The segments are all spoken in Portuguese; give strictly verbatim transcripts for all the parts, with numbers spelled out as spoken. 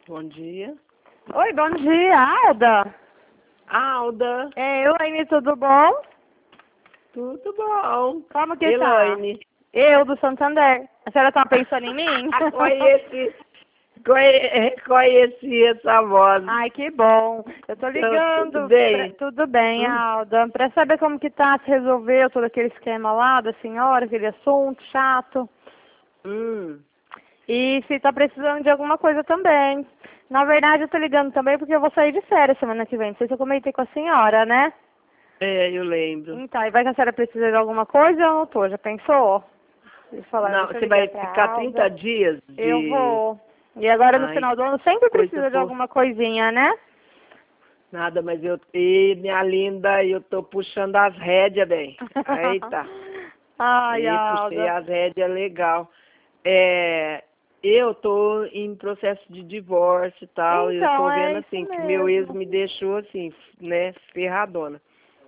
Bom dia. Oi, bom dia, Alda. Alda. É, Elaine, tudo bom? Tudo bom. Como que Elaine. tá? Eu, do Santander. A senhora tá pensando em mim? Conheci, conhe- conheci essa voz. Ai, que bom. Eu tô ligando. Tudo bem? Pra... Tudo bem, Hum? Alda. Pra saber como que tá, se resolveu todo aquele esquema lá da senhora, aquele assunto chato. Hum. E se tá precisando de alguma coisa também. Na verdade, eu tô ligando também porque eu vou sair de férias semana que vem. Não sei se eu comentei com a senhora, né? É, eu lembro. Então, e vai que a senhora precisa de alguma coisa ou não tô? Já pensou? Eles falaram, Não, deixa eu você ligar vai pra ficar Alda. trinta dias de... Eu vou. E agora no Ai, final do ano sempre coisa precisa de boa. alguma coisinha, né? Nada, mas eu... E, minha linda, eu tô puxando as rédeas, bem. Eita. Ai, E puxei Alda. as rédeas legal. É... Eu tô em processo de divórcio e tal, e eu Então, tô é vendo isso assim, que meu ex mesmo. me deixou assim, né, ferradona.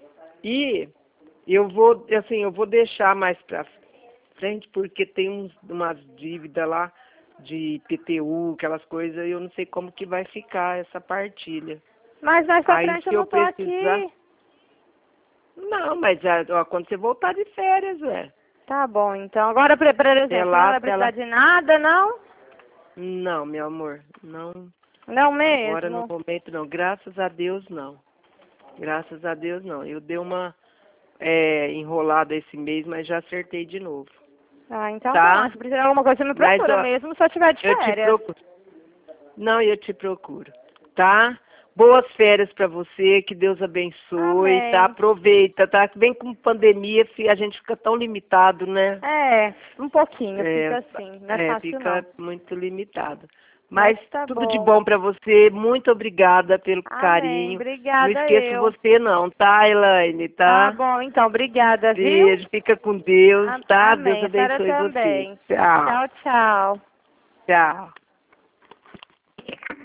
E eu vou, assim, eu vou deixar mais pra frente, porque tem uns, umas dívidas lá de P T U, aquelas coisas, e eu não sei como que vai ficar essa partilha. Mas mais pra Aí frente eu se eu não tô precisar... aqui. Não, mas já, ó, quando você voltar de férias, ué. Tá bom, então. Agora, por por Até exemplo, não lá, vai até precisar lá. de nada, não? Não, meu amor, não. Não Agora no mesmo? momento não. Graças a Deus não. Graças a Deus não. Eu dei uma é, enrolada esse mês, mas já acertei de novo. Ah, então tá. Tá? Se precisar de alguma coisa, você me Mas procura ó, mesmo, se eu tiver de eu te férias. procuro. Não, eu te procuro. Tá? Boas férias pra você, que Deus abençoe, tá? Amém. Aproveita, tá? Vem com pandemia, fi- a gente fica tão limitado, né? É, um pouquinho, É, fica assim. Não é é, fácil, não. fica muito limitado. Mas Mas tá tudo de bom. bom pra você. Muito obrigada pelo Amém. carinho. Não Obrigada, esqueço eu. você não, tá, Elaine, Tá tá? bom, então. Obrigada, viu? Beijo, fica com Deus, A- tá? Deus Amém. A senhora abençoe você. também. Tchau, Tchau, tchau. tchau.